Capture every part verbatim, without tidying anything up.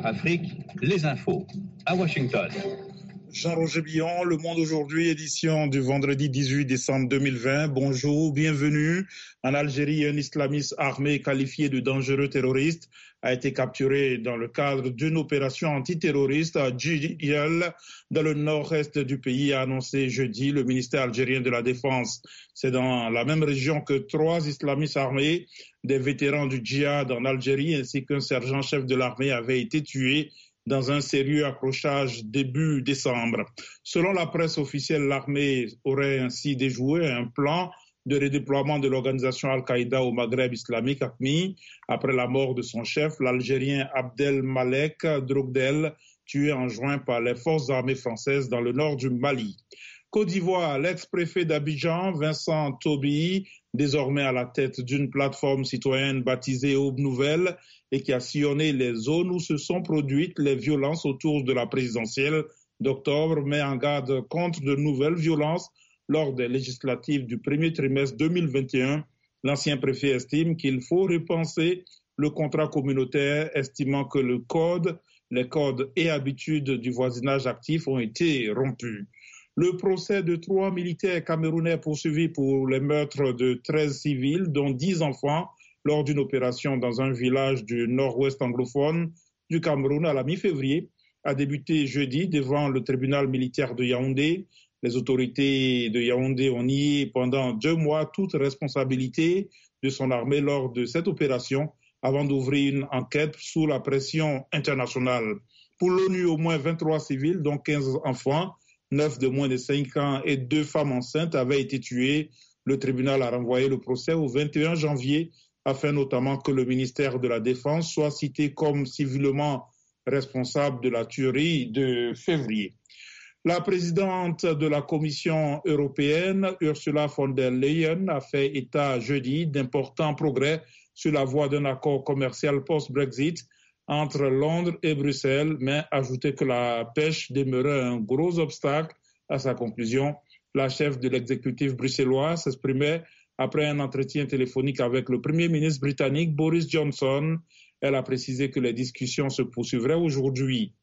Soir Afrique, les infos à Washington. Jean-Roger Billon, Le Monde aujourd'hui, édition du vendredi dix-huit décembre deux mille vingt. Bonjour, bienvenue. En Algérie, un islamiste armé qualifié de dangereux terroriste a été capturé dans le cadre d'une opération antiterroriste à Djidiyel, dans le nord-est du pays, a annoncé jeudi le ministère algérien de la Défense. C'est dans la même région que trois islamistes armés, des vétérans du djihad en Algérie, ainsi qu'un sergent-chef de l'armée avaient été tués dans un sérieux accrochage début décembre. Selon la presse officielle, l'armée aurait ainsi déjoué un plan de redéploiement de l'organisation Al-Qaïda au Maghreb islamique, A Q M I, après la mort de son chef, l'Algérien Abdelmalek Drogdel, tué en juin par les forces armées françaises dans le nord du Mali. Côte d'Ivoire, l'ex-préfet d'Abidjan, Vincent Tobi, désormais à la tête d'une plateforme citoyenne baptisée Aube Nouvelle et qui a sillonné les zones où se sont produites les violences autour de la présidentielle d'octobre, met en garde contre de nouvelles violences lors des législatives du premier trimestre deux mille vingt et un. L'ancien préfet estime qu'il faut repenser le contrat communautaire, estimant que le code, les codes et habitudes du voisinage actif ont été rompus. Le procès de trois militaires camerounais poursuivis pour les meurtres de treize civils, dont dix enfants, lors d'une opération dans un village du nord-ouest anglophone du Cameroun à la mi-février, a débuté jeudi devant le tribunal militaire de Yaoundé. Les autorités de Yaoundé ont nié pendant deux mois toute responsabilité de son armée lors de cette opération, avant d'ouvrir une enquête sous la pression internationale. Pour l'ONU, au moins vingt-trois civils, dont quinze enfants, neuf de moins de cinq ans et deux femmes enceintes avaient été tués. Le tribunal a renvoyé le procès au vingt et un janvier, afin notamment que le ministère de la Défense soit cité comme civilement responsable de la tuerie de février. La présidente de la Commission européenne, Ursula von der Leyen, a fait état jeudi d'importants progrès sur la voie d'un accord commercial post-Brexit entre Londres et Bruxelles, mais ajouté que la pêche demeurait un gros obstacle à sa conclusion. La chef de l'exécutif bruxellois s'exprimait après un entretien téléphonique avec le Premier ministre britannique Boris Johnson. Elle a précisé que les discussions se poursuivraient aujourd'hui.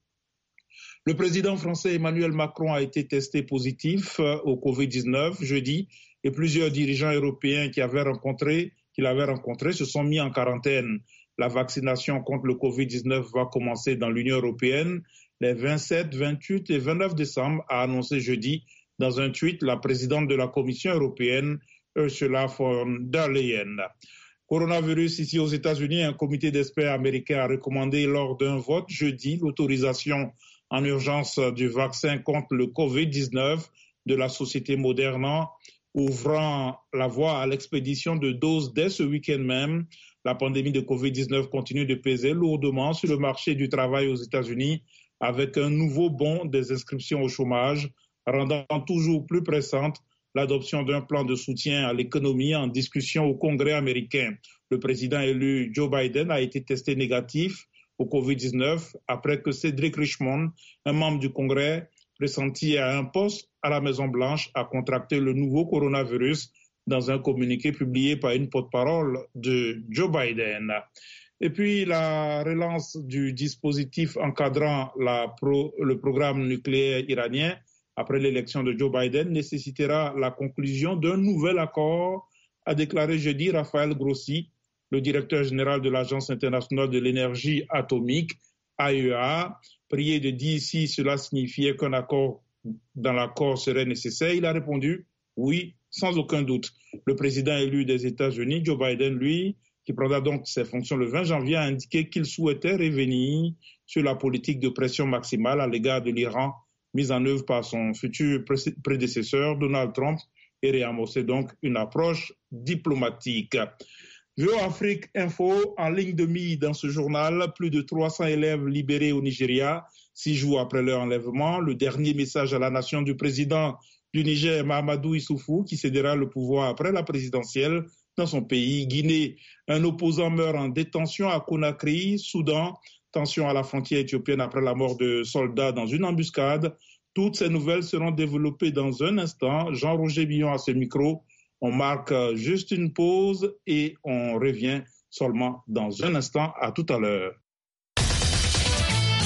Le président français Emmanuel Macron a été testé positif au covid dix-neuf jeudi et plusieurs dirigeants européens qui avaient rencontré, qu'il avait rencontrés se sont mis en quarantaine. La vaccination contre le covid dix-neuf va commencer dans l'Union européenne les vingt-sept, vingt-huit et vingt-neuf décembre, a annoncé jeudi dans un tweet la présidente de la Commission européenne, Ursula von der Leyen. Coronavirus, ici aux États-Unis, un comité d'experts américains a recommandé lors d'un vote jeudi l'autorisation en urgence du vaccin contre le covid dix-neuf de la société Moderna, ouvrant la voie à l'expédition de doses dès ce week-end même. La pandémie de covid dix-neuf continue de peser lourdement sur le marché du travail aux États-Unis, avec un nouveau bond des inscriptions au chômage, rendant toujours plus pressante l'adoption d'un plan de soutien à l'économie en discussion au Congrès américain. Le président élu Joe Biden a été testé négatif au covid dix-neuf après que Cédric Richmond, un membre du Congrès pressenti à un poste à la Maison-Blanche, a contracté le nouveau coronavirus dans un communiqué publié par une porte-parole de Joe Biden. Et puis la relance du dispositif encadrant la pro, le programme nucléaire iranien après l'élection de Joe Biden nécessitera la conclusion d'un nouvel accord, a déclaré jeudi Raphaël Grossi, le directeur général de l'Agence internationale de l'énergie atomique, A E A. Prié de dire si cela signifiait qu'un accord dans l'accord serait nécessaire, il a répondu oui, sans aucun doute. Le président élu des États-Unis, Joe Biden, lui, qui prendra donc ses fonctions le vingt janvier, a indiqué qu'il souhaitait revenir sur la politique de pression maximale à l'égard de l'Iran mise en œuvre par son futur prédécesseur, Donald Trump, et réamorcer donc une approche diplomatique. VOAfrique Info, en ligne de mire dans ce journal, plus de trois cents élèves libérés au Nigeria, six jours après leur enlèvement. Le dernier message à la nation du président du Niger, Mahamadou Issoufou, qui cédera le pouvoir après la présidentielle dans son pays. Guinée, un opposant meurt en détention à Conakry. Soudan, tension à la frontière éthiopienne après la mort de soldats dans une embuscade. Toutes ces nouvelles seront développées dans un instant. Jean-Roger Billon à ce micro. On marque juste une pause et on revient seulement dans un instant. À tout à l'heure.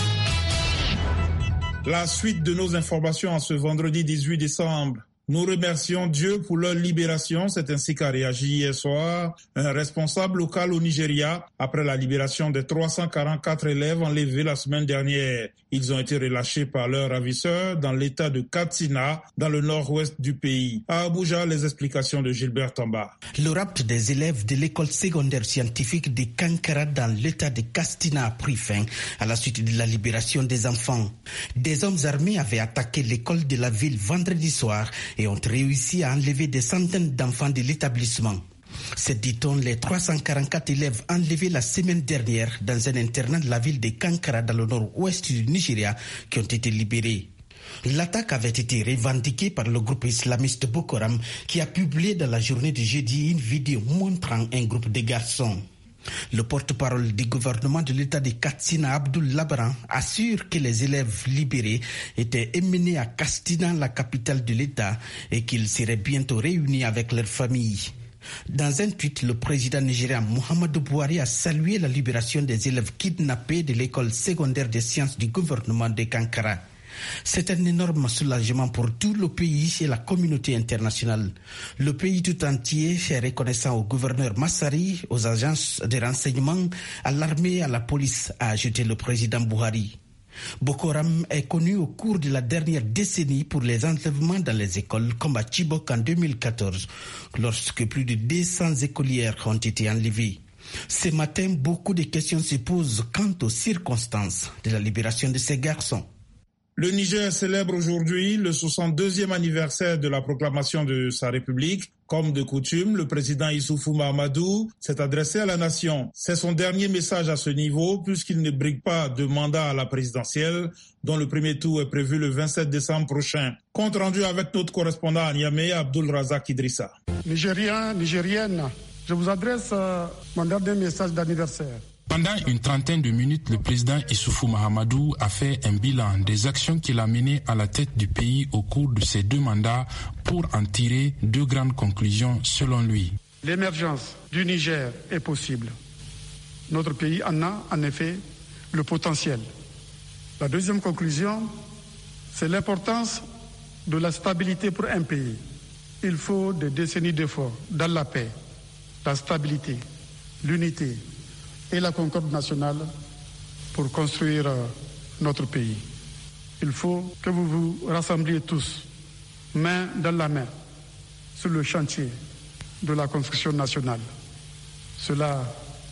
La suite de nos informations en ce vendredi dix-huit décembre. Nous remercions Dieu pour leur libération. C'est ainsi qu'a réagi hier soir un responsable local au Nigeria après la libération des trois cent quarante-quatre élèves enlevés la semaine dernière. Ils ont été relâchés par leurs ravisseurs dans l'état de Katsina, dans le nord-ouest du pays. À Abuja, les explications de Gilbert Tamba. Le rapt des élèves de l'école secondaire scientifique de Kankara dans l'état de Katsina a pris fin à la suite de la libération des enfants. Des hommes armés avaient attaqué l'école de la ville vendredi soir et ont réussi à enlever des centaines d'enfants de l'établissement. C'est, dit-on, les trois cent quarante-quatre élèves enlevés la semaine dernière dans un internat de la ville de Kankara dans le nord-ouest du Nigeria qui ont été libérés. L'attaque avait été revendiquée par le groupe islamiste Boko Haram qui a publié dans la journée de jeudi une vidéo montrant un groupe de garçons. Le porte-parole du gouvernement de l'état de Katsina, Abdul Labaran, assure que les élèves libérés étaient emmenés à Katsina, la capitale de l'état, et qu'ils seraient bientôt réunis avec leurs familles. Dans un tweet, le président nigérien Muhammadu Buhari a salué la libération des élèves kidnappés de l'école secondaire des sciences du gouvernement de Kankara. C'est un énorme soulagement pour tout le pays et la communauté internationale. Le pays tout entier est reconnaissant au gouverneur Massari, aux agences de renseignement, à l'armée et à la police, a ajouté le président Buhari. Boko Haram est connu au cours de la dernière décennie pour les enlèvements dans les écoles, comme à Chibok en deux mille quatorze, lorsque plus de deux cents écolières ont été enlevées. Ce matin, beaucoup de questions se posent quant aux circonstances de la libération de ces garçons. Le Niger célèbre aujourd'hui le soixante-deuxième anniversaire de la proclamation de sa République. Comme de coutume, le président Issoufou Mahamadou s'est adressé à la nation. C'est son dernier message à ce niveau puisqu'il ne brigue pas de mandat à la présidentielle dont le premier tour est prévu le vingt-sept décembre prochain. Compte rendu avec notre correspondant à Niamey, Abdul Razak Idrissa. Nigériens, Nigériennes, je vous adresse euh, mon dernier message d'anniversaire. Pendant une trentaine de minutes, le président Issoufou Mahamadou a fait un bilan des actions qu'il a menées à la tête du pays au cours de ses deux mandats pour en tirer deux grandes conclusions selon lui. L'émergence du Niger est possible. Notre pays en a en effet le potentiel. La deuxième conclusion, c'est l'importance de la stabilité pour un pays. Il faut des décennies d'efforts dans la paix, la stabilité, l'unité et la concorde nationale pour construire notre pays. Il faut que vous vous rassembliez tous, main dans la main, sur le chantier de la construction nationale. Cela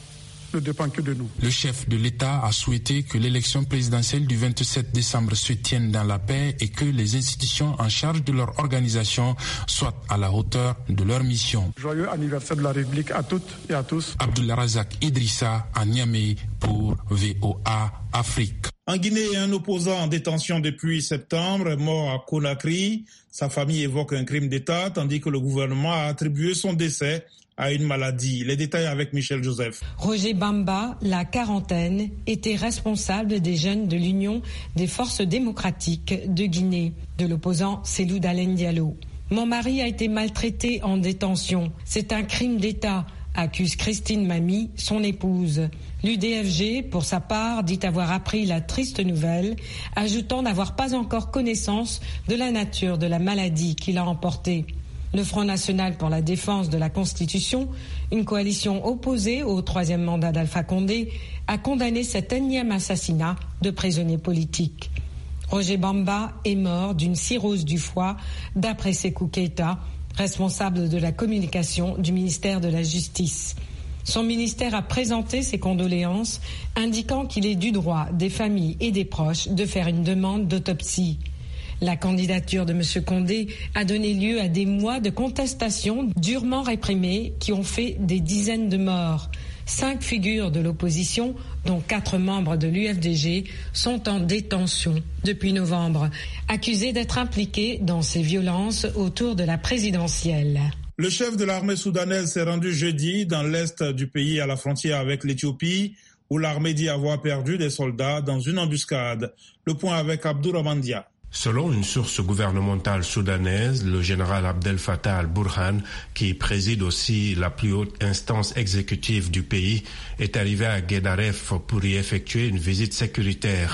ne dépend que de nous. Le chef de l'État a souhaité que l'élection présidentielle du vingt-sept décembre se tienne dans la paix et que les institutions en charge de leur organisation soient à la hauteur de leur mission. Joyeux anniversaire de la République à toutes et à tous. Abdul Razak Idrissa à Niamey pour V O A Afrique. En Guinée, un opposant en détention depuis septembre est mort à Conakry. Sa famille évoque un crime d'État tandis que le gouvernement a attribué son décès à une maladie. Les détails avec Michel Joseph. Roger Bamba, la quarantaine, était responsable des jeunes de l'Union des forces démocratiques de Guinée, de l'opposant Cellou Dalein Diallo. Mon mari a été maltraité en détention. C'est un crime d'État, accuse Christine Mami, son épouse. L'U D F G, pour sa part, dit avoir appris la triste nouvelle, ajoutant n'avoir pas encore connaissance de la nature de la maladie qui l'a emporté. Le Front National pour la défense de la Constitution, une coalition opposée au troisième mandat d'Alpha Condé, a condamné cet énième assassinat de prisonniers politiques. Roger Bamba est mort d'une cirrhose du foie, d'après Sékou Keïta, responsable de la communication du ministère de la Justice. Son ministère a présenté ses condoléances, indiquant qu'il est du droit des familles et des proches de faire une demande d'autopsie. La candidature de M. Condé a donné lieu à des mois de contestation durement réprimées qui ont fait des dizaines de morts. Cinq figures de l'opposition, dont quatre membres de l'U F D G, sont en détention depuis novembre, accusés d'être impliqués dans ces violences autour de la présidentielle. Le chef de l'armée soudanaise s'est rendu jeudi dans l'est du pays à la frontière avec l'Éthiopie, où l'armée dit avoir perdu des soldats dans une embuscade. Le point avec Abdourahmane Dia. Selon une source gouvernementale soudanaise, le général Abdel Fattah al-Burhan, qui préside aussi la plus haute instance exécutive du pays, est arrivé à Guédaref pour y effectuer une visite sécuritaire.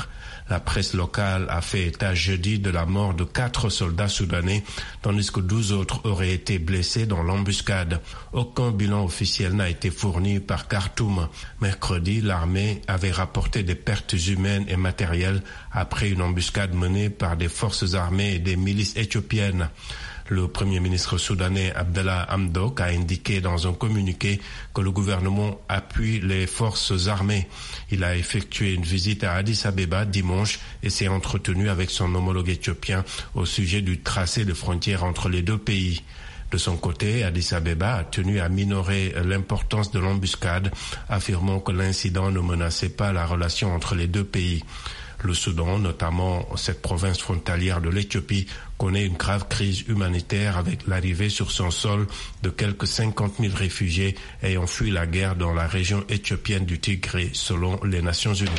La presse locale a fait état jeudi de la mort de quatre soldats soudanais, tandis que douze autres auraient été blessés dans l'embuscade. Aucun bilan officiel n'a été fourni par Khartoum. Mercredi, l'armée avait rapporté des pertes humaines et matérielles après une embuscade menée par des forces armées et des milices éthiopiennes. Le Premier ministre soudanais Abdallah Hamdok a indiqué dans un communiqué que le gouvernement appuie les forces armées. Il a effectué une visite à Addis Abeba dimanche et s'est entretenu avec son homologue éthiopien au sujet du tracé de frontière entre les deux pays. De son côté, Addis Abeba a tenu à minorer l'importance de l'embuscade, affirmant que l'incident ne menaçait pas la relation entre les deux pays. Le Soudan, notamment cette province frontalière de l'Éthiopie, connaît une grave crise humanitaire avec l'arrivée sur son sol de quelques cinquante mille réfugiés ayant fui la guerre dans la région éthiopienne du Tigré, selon les Nations Unies.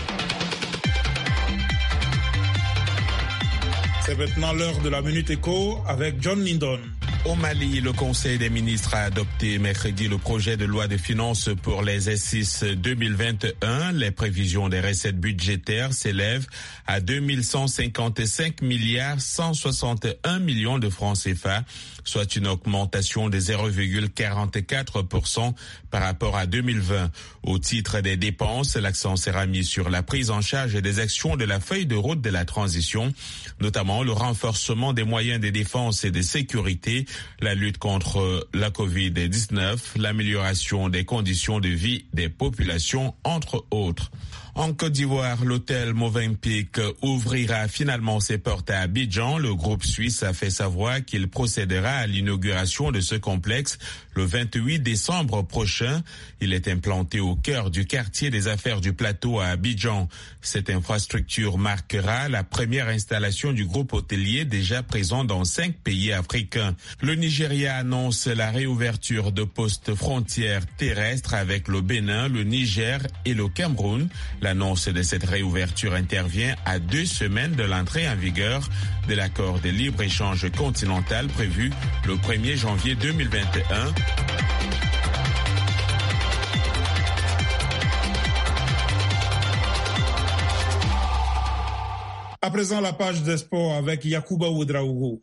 C'est maintenant l'heure de la Minute Éco avec John Lindon. Au Mali, le Conseil des ministres a adopté mercredi le projet de loi de finances pour les exercices deux mille vingt et un. Les prévisions des recettes budgétaires s'élèvent à deux mille cent cinquante-cinq milliards cent soixante et un millions de francs C F A, soit une augmentation de zéro virgule quarante-quatre pour cent par rapport à deux mille vingt. Au titre des dépenses, l'accent sera mis sur la prise en charge des actions de la feuille de route de la transition, notamment le renforcement des moyens de défense et de sécurité, la lutte contre la covid dix-neuf, l'amélioration des conditions de vie des populations, entre autres. En Côte d'Ivoire, l'hôtel Movenpick ouvrira finalement ses portes à Abidjan. Le groupe suisse a fait savoir qu'il procédera à l'inauguration de ce complexe le vingt-huit décembre prochain. Il est implanté au cœur du quartier des affaires du plateau à Abidjan. Cette infrastructure marquera la première installation du groupe hôtelier déjà présent dans cinq pays africains. Le Nigeria annonce la réouverture de postes frontières terrestres avec le Bénin, le Niger et le Cameroun. L'annonce de cette réouverture intervient à deux semaines de l'entrée en vigueur de l'accord de libre-échange continental prévu le premier janvier deux mille vingt et un. À présent, la page des sports avec Yacouba Ouedraogo.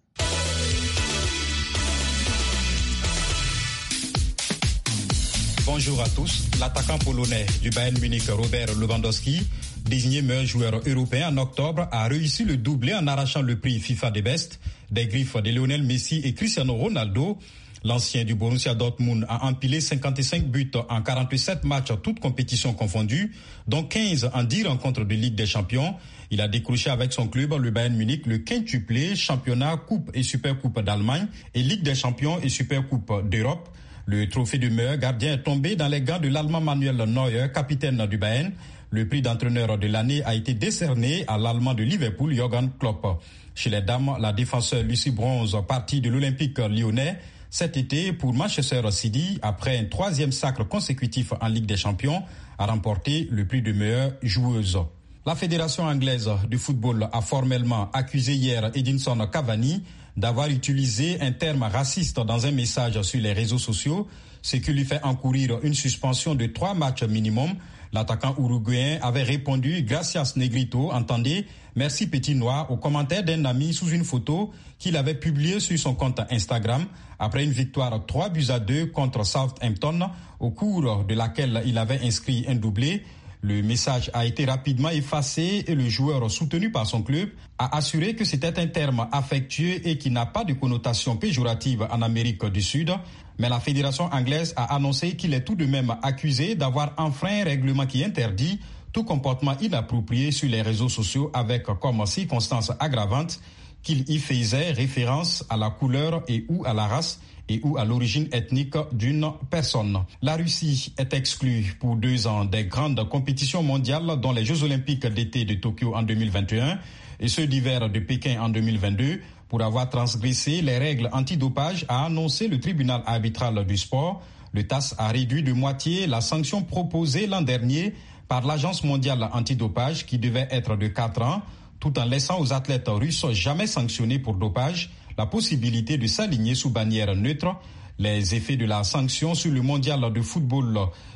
Bonjour à tous. L'attaquant polonais du Bayern Munich, Robert Lewandowski, désigné meilleur joueur européen en octobre, a réussi le doublé en arrachant le prix FIFA des Best des griffes de Lionel Messi et Cristiano Ronaldo. L'ancien du Borussia Dortmund a empilé cinquante-cinq buts en quarante-sept matchs, toutes compétitions confondues, dont quinze en dix rencontres de Ligue des Champions. Il a décroché avec son club, le Bayern Munich, le quintuplé championnat, coupe et supercoupe d'Allemagne et Ligue des Champions et supercoupe d'Europe. Le trophée du meilleur gardien est tombé dans les gants de l'Allemand Manuel Neuer, capitaine du Bayern. Le prix d'entraîneur de l'année a été décerné à l'Allemand de Liverpool, Jürgen Klopp. Chez les dames, la défenseur Lucie Bronze, partie de l'Olympique lyonnais, cet été pour Manchester City, après un troisième sacre consécutif en Ligue des Champions, a remporté le prix de meilleure joueuse. La Fédération anglaise du football a formellement accusé hier Edinson Cavani d'avoir utilisé un terme raciste dans un message sur les réseaux sociaux, ce qui lui fait encourir une suspension de trois matchs minimum. L'attaquant uruguayen avait répondu « Gracias Negrito », entendez « Merci Petit Noir » au commentaire d'un ami sous une photo qu'il avait publiée sur son compte Instagram après une victoire trois buts à deux contre Southampton, au cours de laquelle il avait inscrit un doublé. Le message a été rapidement effacé et le joueur, soutenu par son club, a assuré que c'était un terme affectueux et qui n'a pas de connotation péjorative en Amérique du Sud. Mais la fédération anglaise a annoncé qu'il est tout de même accusé d'avoir enfreint un règlement qui interdit tout comportement inapproprié sur les réseaux sociaux avec comme circonstance aggravante qu'il y faisait référence à la couleur et ou à la race et ou à l'origine ethnique d'une personne. La Russie est exclue pour deux ans des grandes compétitions mondiales dont les Jeux olympiques d'été de Tokyo en deux mille vingt et un et ceux d'hiver de Pékin en deux mille vingt-deux pour avoir transgressé les règles antidopage, a annoncé le tribunal arbitral du sport. Le T A S a réduit de moitié la sanction proposée l'an dernier par l'Agence mondiale antidopage qui devait être de quatre ans, tout en laissant aux athlètes russes jamais sanctionnés pour dopage la possibilité de s'aligner sous bannière neutre. Les effets de la sanction sur le mondial de football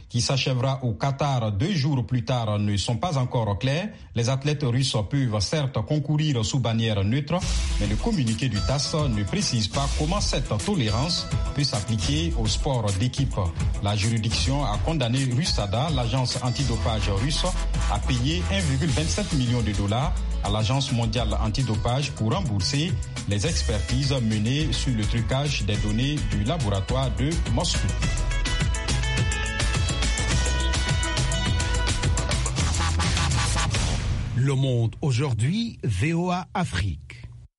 qui s'achèvera au Qatar deux jours plus tard, ne sont pas encore clairs. Les athlètes russes peuvent certes concourir sous bannière neutre, mais le communiqué du T A S S ne précise pas comment cette tolérance peut s'appliquer au sport d'équipe. La juridiction a condamné Rusada, l'agence antidopage russe, à payer un virgule vingt-sept million de dollars à l'Agence mondiale antidopage pour rembourser les expertises menées sur le trucage des données du laboratoire de Moscou. Le Monde aujourd'hui, V O A Afrique.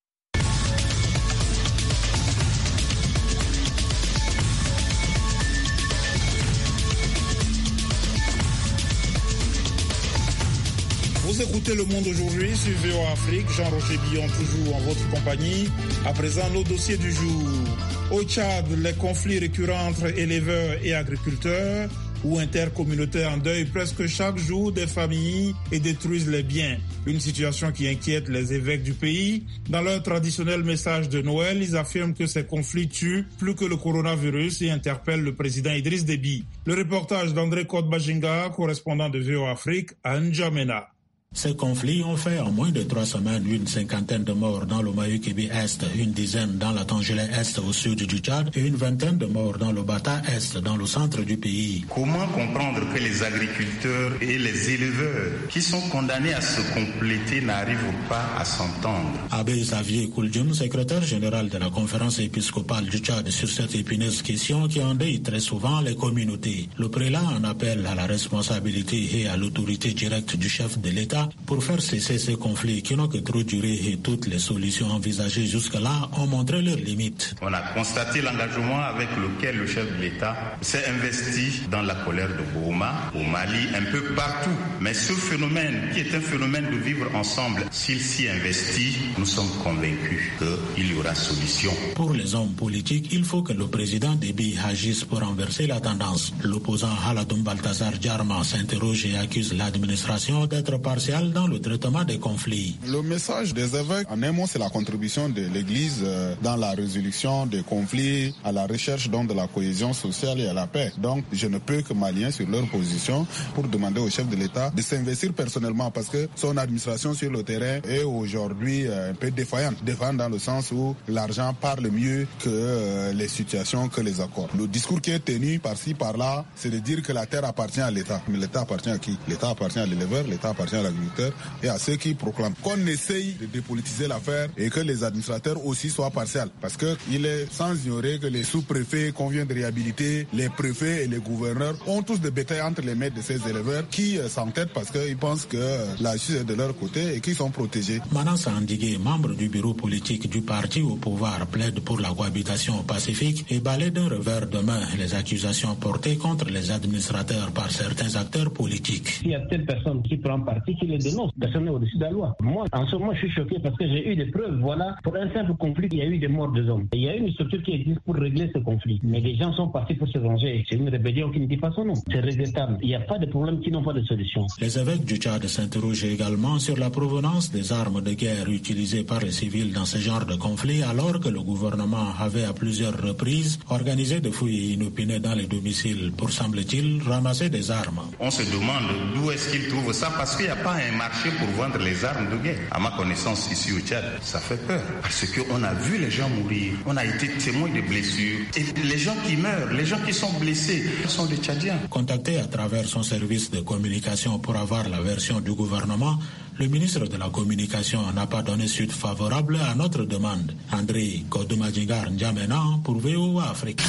Vous écoutez Le Monde aujourd'hui sur V O A Afrique. Jean-Roger Billon toujours en votre compagnie. À présent, nos dossiers du jour. Au Tchad, les conflits récurrents entre éleveurs et agriculteurs ou intercommunautaires endeuillent presque chaque jour des familles et détruisent les biens. Une situation qui inquiète les évêques du pays. Dans leur traditionnel message de Noël, ils affirment que ces conflits tuent plus que le coronavirus et interpellent le président Idriss Déby. Le reportage d'André Kodbajinga, correspondant de V O A Afrique à N'Djamena. Ces conflits ont fait en moins de trois semaines une cinquantaine de morts dans le Mayukébi-Est, une dizaine dans la Tangélé-Est au sud du Tchad et une vingtaine de morts dans le Bata-Est, dans le centre du pays. Comment comprendre que les agriculteurs et les éleveurs qui sont condamnés à se compléter n'arrivent pas à s'entendre? Abbé Xavier Kouldjoum, secrétaire général de la conférence épiscopale du Tchad, sur cette épineuse question qui endeuille très souvent les communautés. Le prélat en appelle à la responsabilité et à l'autorité directe du chef de l'État pour faire cesser ces conflits qui n'ont que trop duré et toutes les solutions envisagées jusque-là ont montré leurs limites. On a constaté l'engagement avec lequel le chef de l'État s'est investi dans la colère de Bourouma, au Mali, un peu partout. Mais ce phénomène, qui est un phénomène de vivre ensemble, s'il s'y investit, nous sommes convaincus qu'il y aura solution. Pour les hommes politiques, il faut que le président Déby agisse pour renverser la tendance. L'opposant Haladoum Balthazar Djarma s'interroge et accuse l'administration d'être partielle dans le traitement des conflits. Le message des évêques, en un mot, c'est la contribution de l'Église dans la résolution des conflits, à la recherche donc de la cohésion sociale et à la paix. Donc, je ne peux que m'aligner sur leur position pour demander au chef de l'État de s'investir personnellement parce que son administration sur le terrain est aujourd'hui un peu défaillante. Défaillante dans le sens où l'argent parle mieux que les situations, que les accords. Le discours qui est tenu par-ci, par-là, c'est de dire que la terre appartient à l'État. Mais l'État appartient à qui? L'État appartient à l'éleveur, l'État appartient à l'agriculteur et à ceux qui proclament qu'on essaye de dépolitiser l'affaire et que les administrateurs aussi soient partiels. Parce qu'il est sans ignorer que les sous-préfets qu'on vient de réhabiliter, les préfets et les gouverneurs ont tous des bétails entre les mains de ces éleveurs qui s'entêtent parce qu'ils pensent que la justice est de leur côté et qu'ils sont protégés. Manassa Andigué, membre du bureau politique du parti au pouvoir, plaide pour la cohabitation pacifique et balaie d'un revers de main les accusations portées contre les administrateurs par certains acteurs politiques. Il y a telle personne qui prend parti qui les dénonce. Personne n'est au-dessus de la loi. Moi, en ce moment, je suis choqué parce que j'ai eu des preuves. Voilà, pour un simple conflit, il y a eu des morts de hommes. Il y a une structure qui existe pour régler ce conflit. Mais les gens sont partis pour se venger. C'est une rébellion qui ne dit pas son nom. C'est regrettable. Il n'y a pas de problème qui n'ont pas de solution. Les évêques du Tchad s'interrogent également sur la provenance des armes de guerre utilisées par les civils dans ce genre de conflit, alors que le gouvernement avait à plusieurs reprises organisé des fouilles inopinées dans les domiciles pour, semble-t-il, ramasser des armes. On se demande d'où est-ce qu'ils trouvent ça parce qu'il n'y a pas un marché pour vendre les armes de guerre. À ma connaissance, ici au Tchad, ça fait peur. Parce qu'on a vu les gens mourir. On a été témoins de blessures. Et les gens qui meurent, les gens qui sont blessés, sont des Tchadiens. Contacté à travers son service de communication pour avoir la version du gouvernement, le ministre de la Communication n'a pas donné suite favorable à notre demande. André Kodbajinga N'Djamena pour V O A Afrique.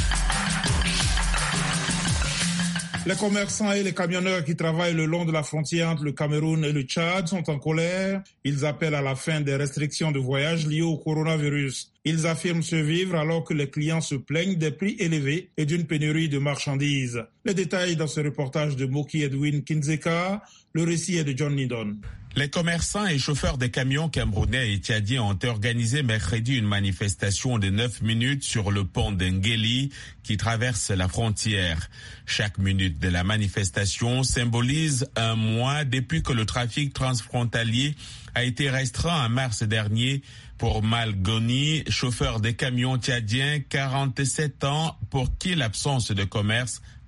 Les commerçants et les camionneurs qui travaillent le long de la frontière entre le Cameroun et le Tchad sont en colère. Ils appellent à la fin des restrictions de voyage liées au coronavirus. Ils affirment survivre alors que les clients se plaignent des prix élevés et d'une pénurie de marchandises. Les détails dans ce reportage de Moki Edwin Kinzeka. Le récit est de John Nidon. Les commerçants et chauffeurs de camions camerounais et tchadiens ont organisé mercredi une manifestation de neuf minutes sur le pont d'Ngeli qui traverse la frontière. Chaque minute de la manifestation symbolise un mois depuis que le trafic transfrontalier a été restreint en mars dernier pour Malgoni, chauffeur de camions tchadiens, quarante-sept ans, pour qui l'absence de commerce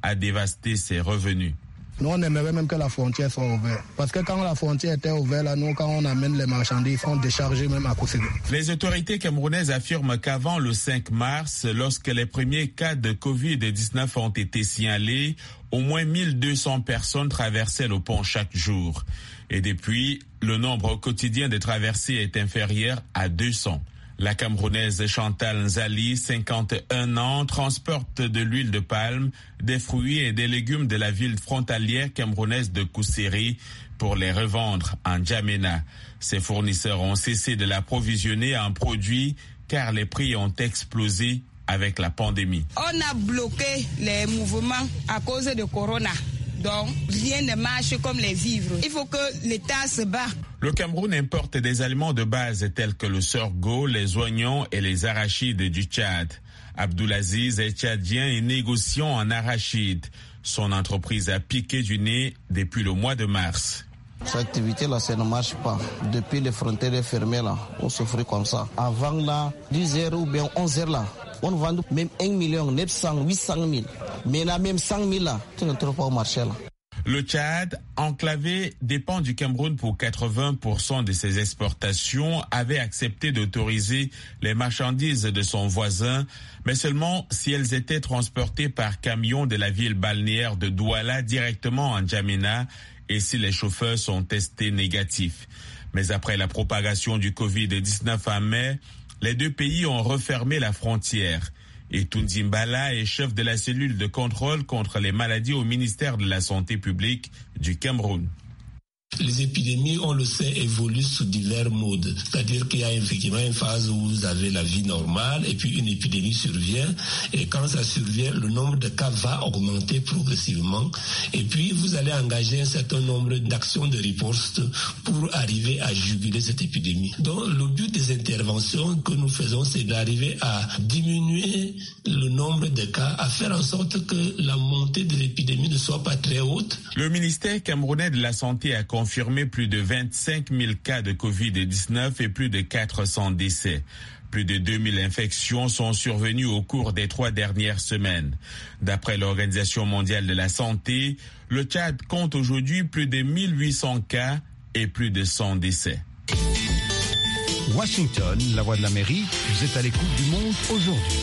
a dévasté ses revenus. Nous, on aimerait même que la frontière soit ouverte. Parce que quand la frontière était ouverte, là, nous, quand on amène les marchandises, ils font décharger même à Koussé. Les autorités camerounaises affirment qu'avant le cinq mars, lorsque les premiers cas de covid dix-neuf ont été signalés, au moins mille deux cents personnes traversaient le pont chaque jour. Et depuis, le nombre quotidien de traversées est inférieur à deux cents. La Camerounaise Chantal Nzali, cinquante et un ans, transporte de l'huile de palme, des fruits et des légumes de la ville frontalière camerounaise de Kousseri pour les revendre en N'Djamena. Ses fournisseurs ont cessé de l'approvisionner en produits car les prix ont explosé avec la pandémie. On a bloqué les mouvements à cause de Corona. Donc, rien ne marche comme les vivres. Il faut que l'État se bat. Le Cameroun importe des aliments de base tels que le sorgho, les oignons et les arachides du Tchad. Abdoulaziz est tchadien et négociant en arachides. Son entreprise a piqué du nez depuis le mois de mars. Cette activité-là, ça ne marche pas. Depuis les frontières fermées, là, on souffrait comme ça. Avant, là, dix heures ou bien onze heures, là, on vend même un million neuf cent, huit cent mille. Mais là, même cent mille, là, tu ne trouves pas au marché, là. Le Tchad, enclavé, dépend du Cameroun pour quatre-vingts pour cent de ses exportations, avait accepté d'autoriser les marchandises de son voisin, mais seulement si elles étaient transportées par camion de la ville balnéaire de Douala directement en N'Djamena et si les chauffeurs sont testés négatifs. Mais après la propagation du covid dix-neuf en mai, les deux pays ont refermé la frontière. Et Tounzi Mbala est chef de la cellule de contrôle contre les maladies au ministère de la Santé publique du Cameroun. Les épidémies, on le sait, évoluent sous divers modes. C'est-à-dire qu'il y a effectivement une phase où vous avez la vie normale et puis une épidémie survient. Et quand ça survient, le nombre de cas va augmenter progressivement. Et puis, vous allez engager un certain nombre d'actions de riposte pour arriver à juguler cette épidémie. Donc, le but des interventions que nous faisons, c'est d'arriver à diminuer le nombre de cas, à faire en sorte que la montée de l'épidémie ne soit pas très haute. Le ministère camerounais de la Santé a confirmé plus de vingt-cinq mille cas de covid dix-neuf et plus de quatre cents décès. Plus de deux mille infections sont survenues au cours des trois dernières semaines. D'après l'Organisation mondiale de la santé, le Tchad compte aujourd'hui plus de mille huit cents cas et plus de cent décès. Washington, la voix de l'Amérique, vous êtes à l'écoute du monde aujourd'hui.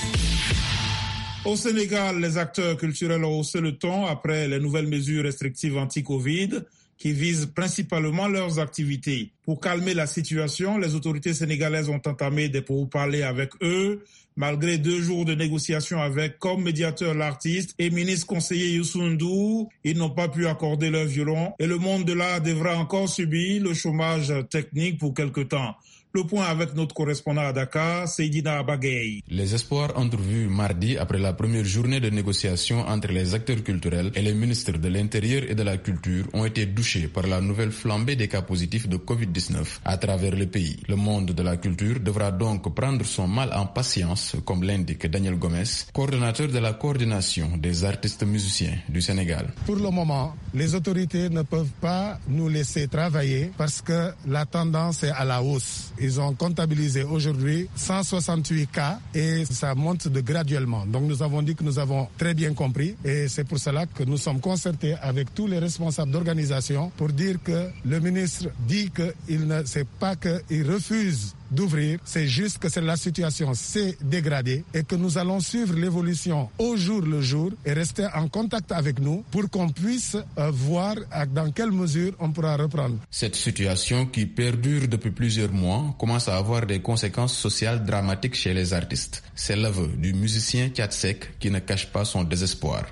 Au Sénégal, les acteurs culturels ont haussé le ton après les nouvelles mesures restrictives anti-Covid qui visent principalement leurs activités. Pour calmer la situation, les autorités sénégalaises ont entamé des pourparlers avec eux. Malgré deux jours de négociations avec comme médiateur l'artiste et ministre conseiller Youssou N'Dour, ils n'ont pas pu accorder leur violon et le monde de l'art devra encore subir le chômage technique pour quelque temps. Le point avec notre correspondant à Dakar, Seydina Abagay. Les espoirs entrevus mardi après la première journée de négociation entre les acteurs culturels et les ministres de l'Intérieur et de la Culture ont été douchés par la nouvelle flambée des cas positifs de covid dix-neuf à travers le pays. Le monde de la culture devra donc prendre son mal en patience, comme l'indique Daniel Gomes, coordonnateur de la coordination des artistes musiciens du Sénégal. Pour le moment, les autorités ne peuvent pas nous laisser travailler parce que la tendance est à la hausse. Ils ont comptabilisé aujourd'hui cent soixante-huit cas et ça monte de graduellement. Donc nous avons dit que nous avons très bien compris et c'est pour cela que nous sommes concertés avec tous les responsables d'organisation pour dire que le ministre dit qu'il ne sait pas qu'il refuse d'ouvrir, c'est juste que la situation s'est dégradée et que nous allons suivre l'évolution au jour le jour et rester en contact avec nous pour qu'on puisse euh, voir dans quelle mesure on pourra reprendre. Cette situation qui perdure depuis plusieurs mois commence à avoir des conséquences sociales dramatiques chez les artistes. C'est l'aveu du musicien Thiatsek qui ne cache pas son désespoir.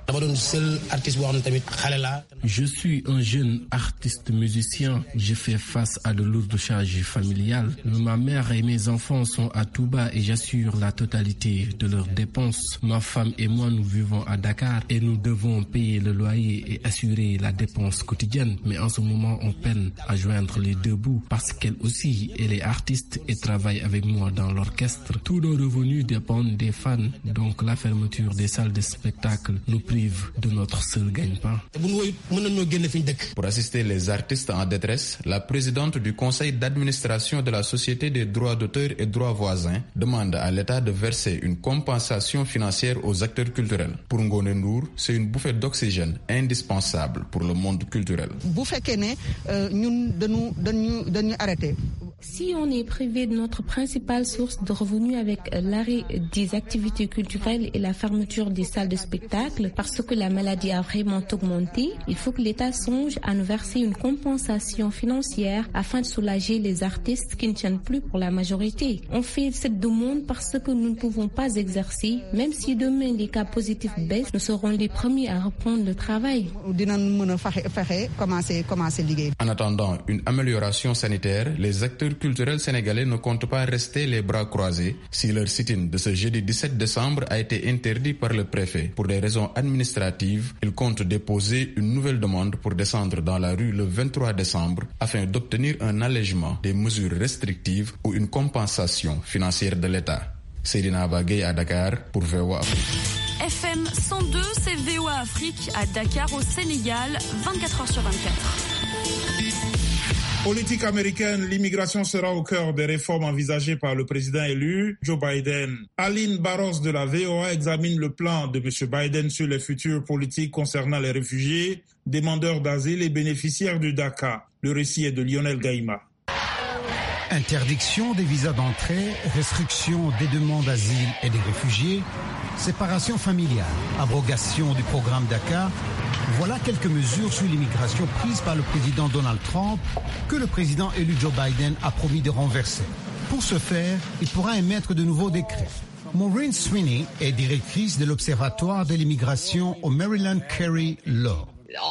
Je suis un jeune artiste musicien. Je fais face à de lourdes charges familiales. Ma mère et mes enfants sont à Touba et j'assure la totalité de leurs dépenses. Ma femme et moi, nous vivons à Dakar et nous devons payer le loyer et assurer la dépense quotidienne. Mais en ce moment, on peine à joindre les deux bouts parce qu'elle aussi, elle est artiste et travaille avec moi dans l'orchestre. Tous nos revenus dépendent des fans, donc la fermeture des salles de spectacle nous prive de notre seul gagne-pain. Pour assister les artistes en détresse, la présidente du conseil d'administration de la Société des droits droits d'auteur et droits voisins demande à l'État de verser une compensation financière aux acteurs culturels. Pour Ngoné Ndour, c'est une bouffée d'oxygène indispensable pour le monde culturel. Si on est privé de notre principale source de revenus avec l'arrêt des activités culturelles et la fermeture des salles de spectacle, parce que la maladie a vraiment augmenté, il faut que l'État songe à nous verser une compensation financière afin de soulager les artistes qui ne tiennent plus pour la majorité. On fait cette demande parce que nous ne pouvons pas exercer, même si demain les cas positifs baissent, nous serons les premiers à reprendre le travail. En attendant une amélioration sanitaire, les acteurs culturels sénégalais ne comptent pas rester les bras croisés si leur sit-in de ce jeudi dix-sept décembre a été interdit par le préfet. Pour des raisons administratives, ils comptent déposer une nouvelle demande pour descendre dans la rue le vingt-trois décembre afin d'obtenir un allègement des mesures restrictives ou une compensation financière de l'État. Seydina Bagay à Dakar pour V O A Afrique. F M cent deux, c'est V O A Afrique à Dakar au Sénégal, vingt-quatre heures sur vingt-quatre. Politique américaine, l'immigration sera au cœur des réformes envisagées par le président élu, Joe Biden. Aline Barros de la V O A examine le plan de M. Biden sur les futures politiques concernant les réfugiés, demandeurs d'asile et bénéficiaires du DACA. Le récit est de Lionel Gaïma. Interdiction des visas d'entrée, restriction des demandes d'asile et des réfugiés, séparation familiale, abrogation du programme DACA. Voilà quelques mesures sur l'immigration prises par le président Donald Trump que le président élu Joe Biden a promis de renverser. Pour ce faire, il pourra émettre de nouveaux décrets. Maureen Sweeney est directrice de l'Observatoire de l'immigration au Maryland Carey Law.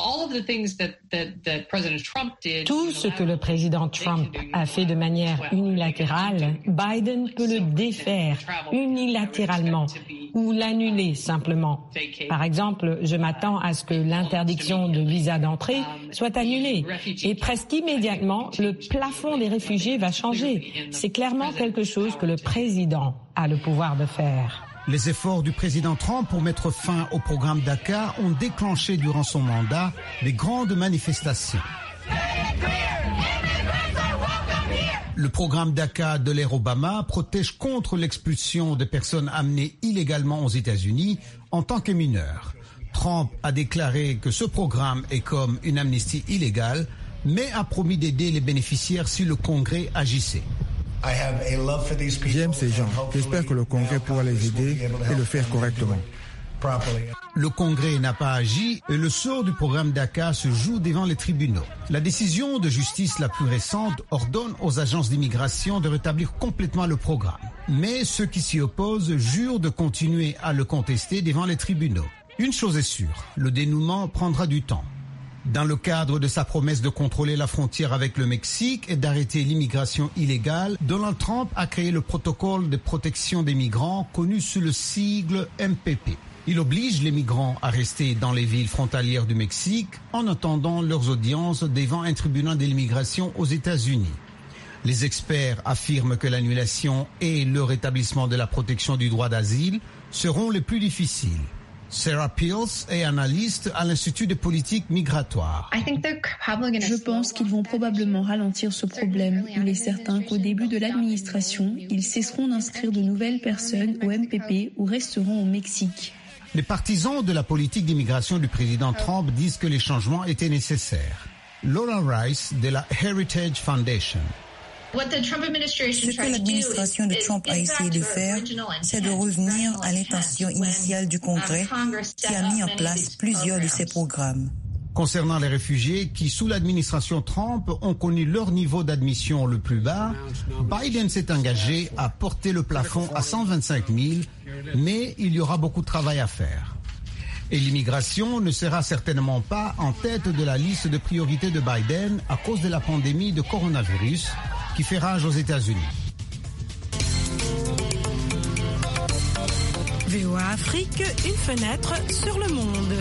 Tout ce que le président Trump a fait de manière unilatérale, Biden peut le défaire unilatéralement ou l'annuler simplement. Par exemple, je m'attends à ce que l'interdiction de visa d'entrée soit annulée et presque immédiatement, le plafond des réfugiés va changer. C'est clairement quelque chose que le président a le pouvoir de faire. Les efforts du président Trump pour mettre fin au programme DACA ont déclenché durant son mandat des grandes manifestations. Le programme DACA de l'ère Obama protège contre l'expulsion de personnes amenées illégalement aux États-Unis en tant que mineurs. Trump a déclaré que ce programme est comme une amnistie illégale, mais a promis d'aider les bénéficiaires si le Congrès agissait. J'aime ces gens. J'espère que le Congrès pourra les aider et le faire correctement. Le Congrès n'a pas agi et le sort du programme DACA se joue devant les tribunaux. La décision de justice la plus récente ordonne aux agences d'immigration de rétablir complètement le programme. Mais ceux qui s'y opposent jurent de continuer à le contester devant les tribunaux. Une chose est sûre, le dénouement prendra du temps. Dans le cadre de sa promesse de contrôler la frontière avec le Mexique et d'arrêter l'immigration illégale, Donald Trump a créé le protocole de protection des migrants connu sous le sigle M P P. Il oblige les migrants à rester dans les villes frontalières du Mexique en attendant leurs audiences devant un tribunal de l'immigration aux États-Unis. Les experts affirment que l'annulation et le rétablissement de la protection du droit d'asile seront les plus difficiles. Sarah Peels est analyste à l'Institut de politique migratoire. Je pense qu'ils vont probablement ralentir ce problème. Il est certain qu'au début de l'administration, ils cesseront d'inscrire de nouvelles personnes au M P P ou resteront au Mexique. Les partisans de la politique d'immigration du président Trump disent que les changements étaient nécessaires. Laura Rice de la Heritage Foundation. Ce que l'administration de Trump a essayé de faire, c'est de revenir à l'intention initiale du Congrès qui a mis en place plusieurs de ces programmes. Concernant les réfugiés qui, sous l'administration Trump, ont connu leur niveau d'admission le plus bas, Biden s'est engagé à porter le plafond à cent vingt-cinq mille, mais il y aura beaucoup de travail à faire. Et l'immigration ne sera certainement pas en tête de la liste de priorités de Biden à cause de la pandémie de coronavirus qui fait rage aux États-Unis. V O A Afrique, une fenêtre sur le monde.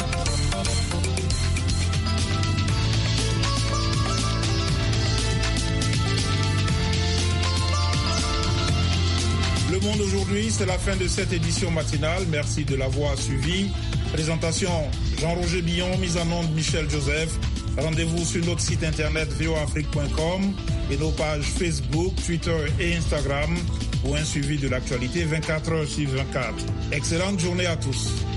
Le Monde aujourd'hui, c'est la fin de cette édition matinale. Merci de l'avoir suivi. Présentation Jean-Roger Billon, mise en onde Michel Joseph. Rendez-vous sur notre site internet v o afrique point com et nos pages Facebook, Twitter et Instagram pour un suivi de l'actualité vingt-quatre heures sur vingt-quatre. Excellente journée à tous.